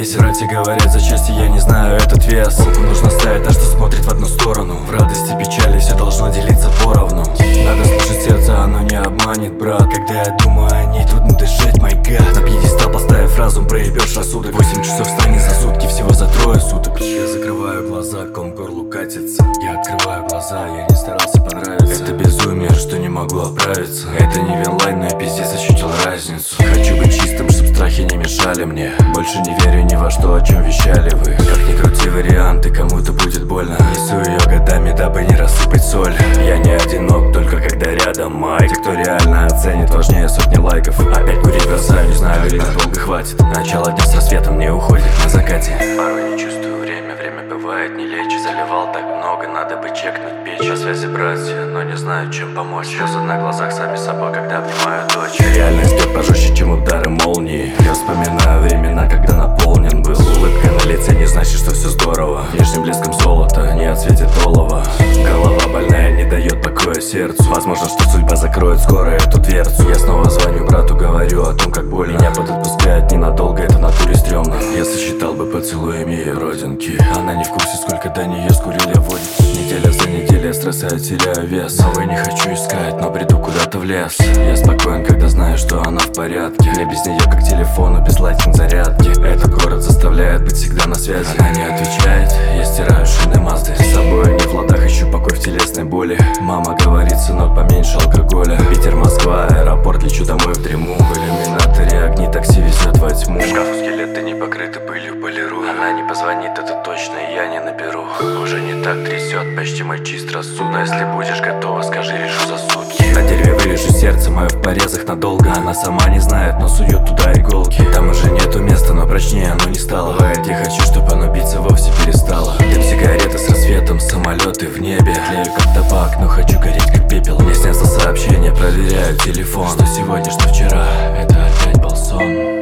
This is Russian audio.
бесит. Братья говорят за счастье, я не знаю этот вес. Руку нужно ставить, а что смотрит в одну сторону. В радости, печали все должно делиться поровну. Надо слушать сердце, оно не обманет, брат. Когда я думаю о ней, трудно дышать, май гад. На пьедестал поставив разум, проебешь рассудок. 8 часов встанет за сутки, всего за 3 суток. Я закрываю глаза, ком к горлу катится. Я открываю глаза, я не старался понравиться. Это безумие, что не могу оправиться. Это не винлайн, но я пиздец ощутил разницу. Хочу быть чистым, чтоб страхи не мешали мне. Больше не верю ни во что, о чем вещали вы. Как ни крути варианты, кому-то будет больно. Несу ее годами, дабы не рассыпать соль. Я не одинок, только когда рядом майк. Те, кто реально оценит, важнее сотни лайков. Опять курить бросаю, не знаю, ли надолго хватит. Начало дня с рассветом не уходит на закате. Порой не чувствую время, время бывает не лечь. Заливал так много, надо бы чекнуть печь. По связи братья, но не знаю, чем помочь. Слезы на глазах сами собой, когда обнимаю дочь. Реальность бьет пожестче, чем удары молнии. Я вспоминаю времена, когда наполнен был. Улыбка на лице не значит, что все здорово. Нежным блеском золота, не от цвете олова. Голова больная не дает покоя сердцу. Возможно, что судьба закроет скоро эту дверцу. Я снова звоню брату, говорю о том, как больно. Меня подотпускает ненадолго, это в натуре стрёмно. Я сосчитал бы поцелуями ее родинки. Она не в курсе, сколько до нее скурил я водит. Неделя за неделей я стрессаю, теряю вес. Новый не хочу искать, но бреду куда-то в лес. Я спокоен, когда знаю, что она в порядке. Я без нее как телефону, без лайкинг зарядки. Этот город заставляет быть всегда на связи. Она не отвечает, я стираю шины Мазды. С собой не в ладах, ищу покой в телесной боли. Мама говорит, сынок, поменьше алкоголя. Питер, Москва, аэропорт, лечу домой в дрему. В иллюминаторе огни, такси везет во тьму. В шкафу скелеты не покрыты пылью, полирую. Она не позвонит, это точно, и я не наберу. Уже не так трясет, почти мой чист рассудок. Но если будешь готова, скажи, решу за сутки. На дереве вырежу сердце мое в порезах надолго. Она сама не знает, но сует туда иголки. Там уже нету места, но прочнее оно не стало. Бывает, я хочу, чтобы оно биться вовсе перестало. Дым сигареты с рассветом, самолеты в небе. Тлею как табак, но хочу гореть как пепел. Мне снятся сообщения, проверяю телефон. Что сегодня, что вчера, это опять был сон.